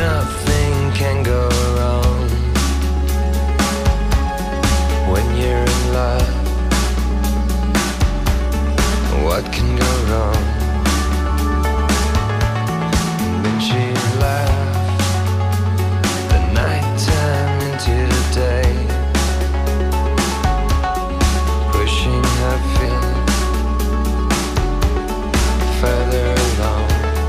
nothing can go wrong when you're in love. What can go wrong? And then she laughed the night time into the day, pushing her feet further along.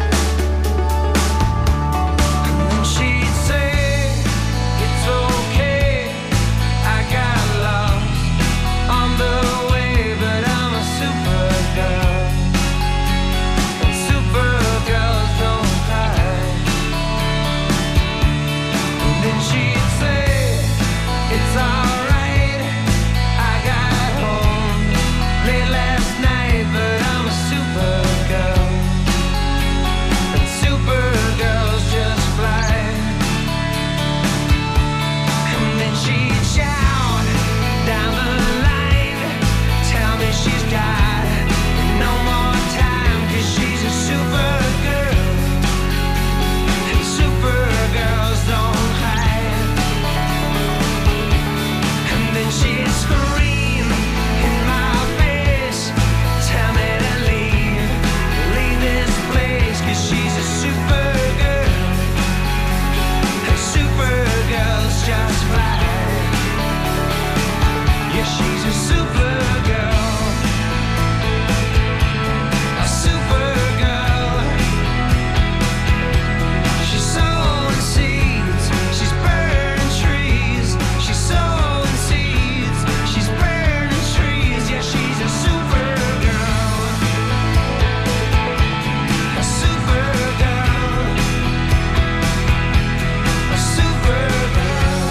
And then she'd say, it's okay, I got lost on the way, but I'm a supergirl, and supergirls don't cry. And then she'd say, it's alright, I got home late last night, but I'm a supergirl, and supergirls just fly. And then she'd shout down the line, tell me she's got no more time, 'cause she's a supergirl, and supergirls don't hide. And then she'd scream in my face, tell me to leave this place, 'cause she's a supergirl, and supergirls just fly. Yeah, she's a supergirl, a supergirl. She's sowing seeds, she's burning trees. She's sowing seeds, she's burning trees. Yeah, she's a supergirl, a supergirl, a supergirl,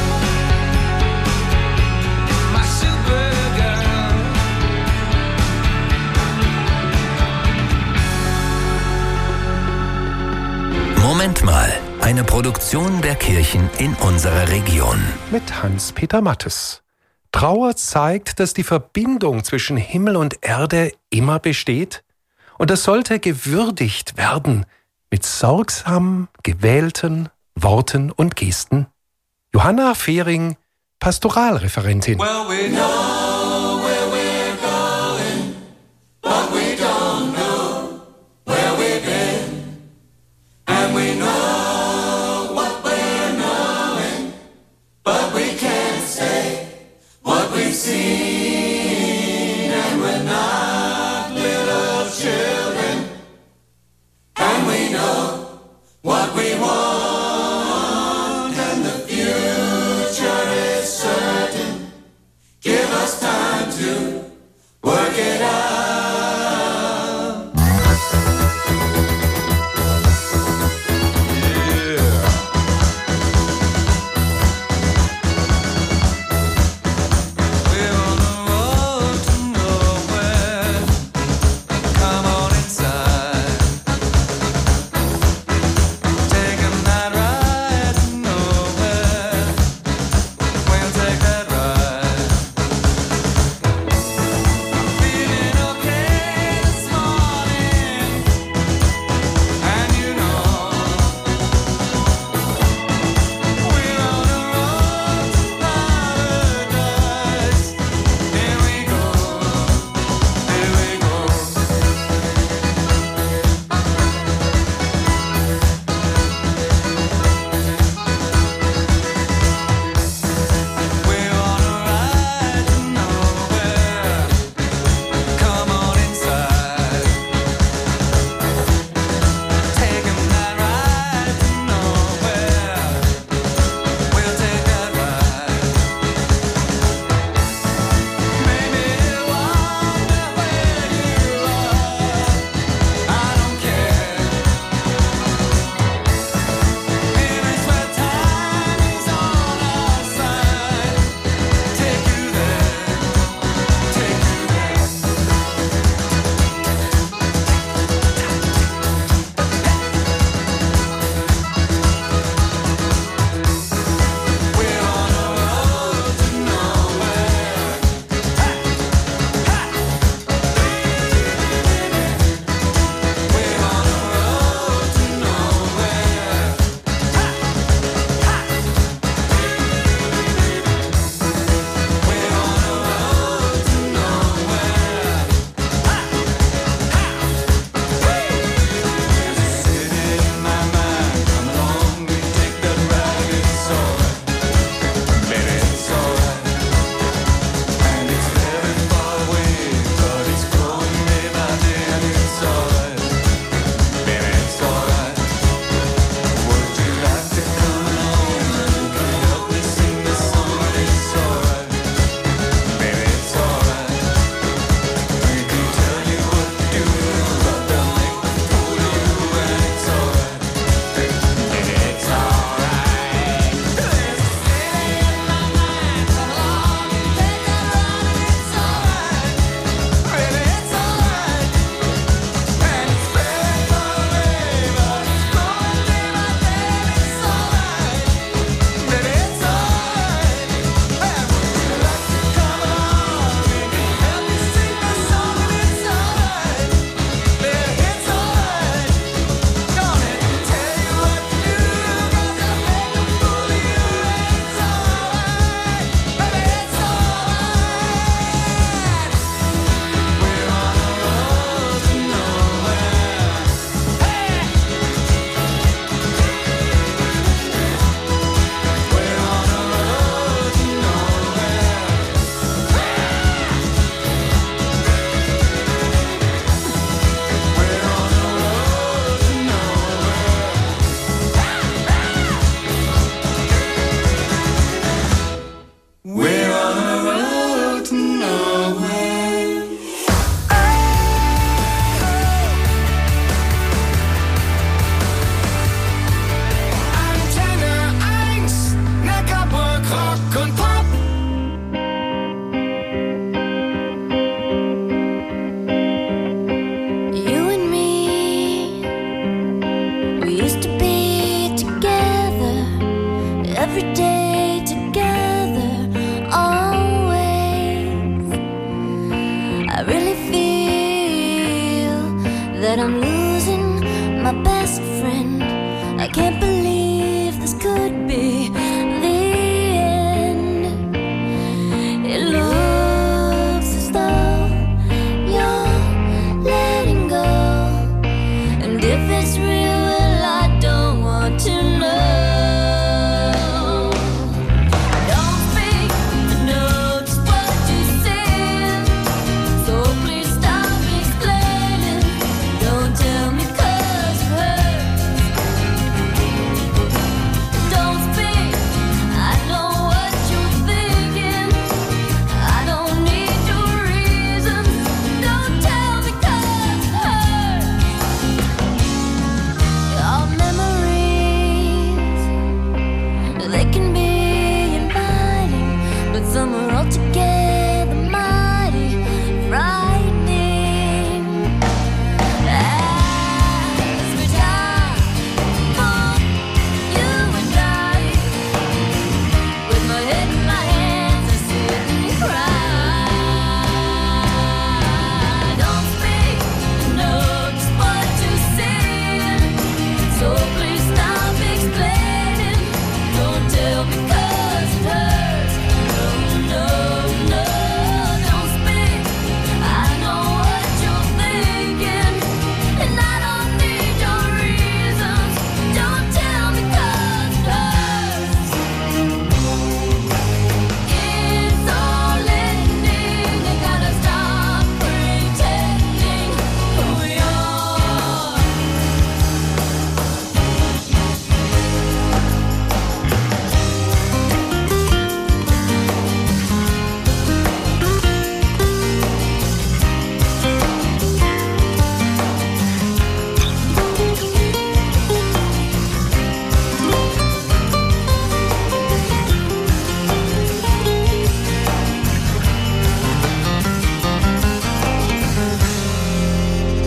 my supergirl. Moment mal, eine Produktion der Kirchen in unserer Region. Mit Hans-Peter Mattes. Trauer zeigt, dass die Verbindung zwischen Himmel und Erde immer besteht, und das sollte gewürdigt werden mit sorgsam gewählten Worten und Gesten. Johanna Fehring, Pastoralreferentin. Well, we know where we're going, but we don't know where we've been. And we know what we're knowing, but we can't say what we've seen. And we're not little children, and we know what we want, and the future is certain. Give us every day together, always. I really feel that I'm losing my best friend. I can't believe this could be the end. It looks as though you're letting go, and if it's real, well, I don't want to know. Don't speak, I know just what you said, so please stop explaining. Don't tell me 'cause it hurts. Don't speak, I know what you're thinking. I don't need your reasons. Don't tell me 'cause it hurts. Our memories, they can be inviting, but some are altogether mighty frightening. As we die for you and I, with my head in my hands, I sit and cry. Don't speak, I know just what you said, so please stop explaining. Don't tell me 'cause it hurts. No, no, no, don't speak. I know what you're thinking, and I don't need your reasons. Don't tell me 'cause it hurts. It's all ending. I gotta stop pretending who we are.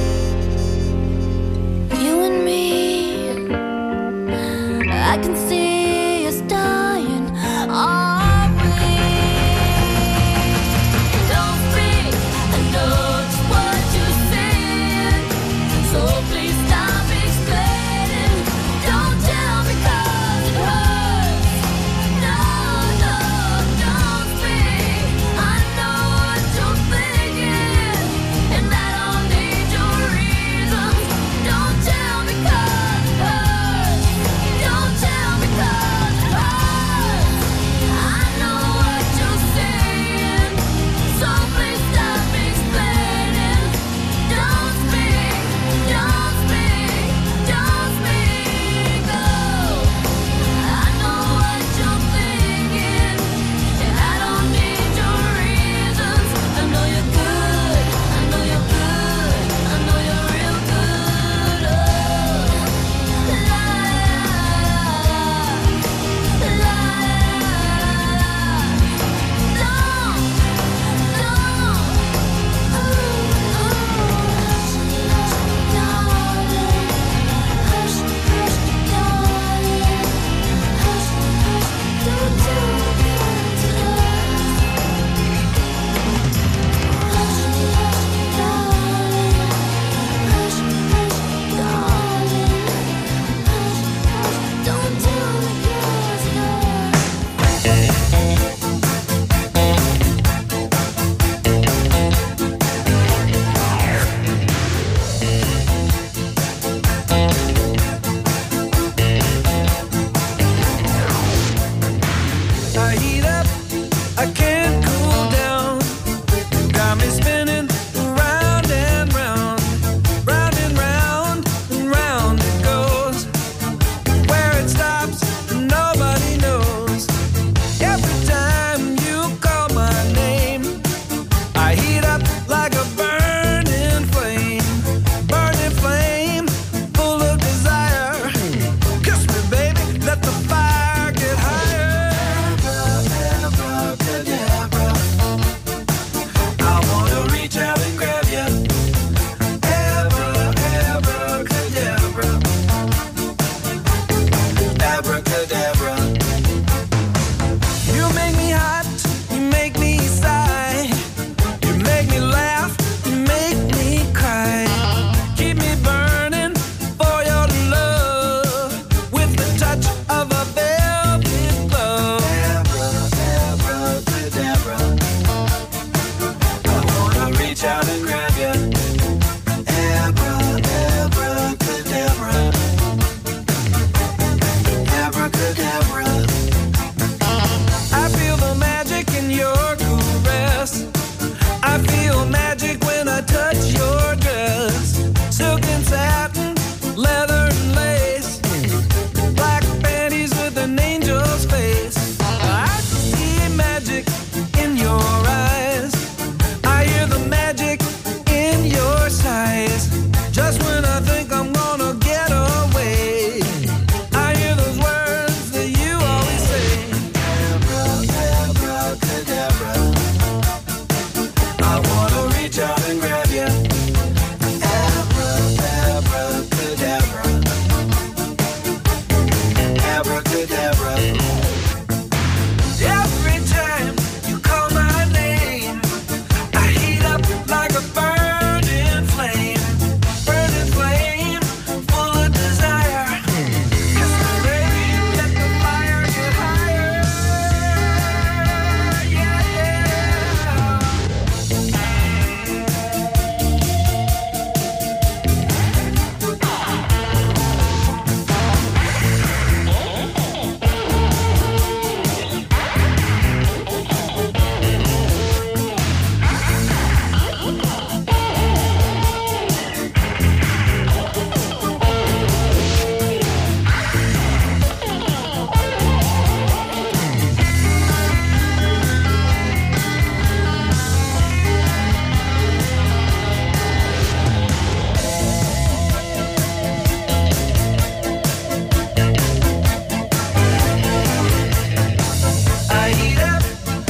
You and me, I can see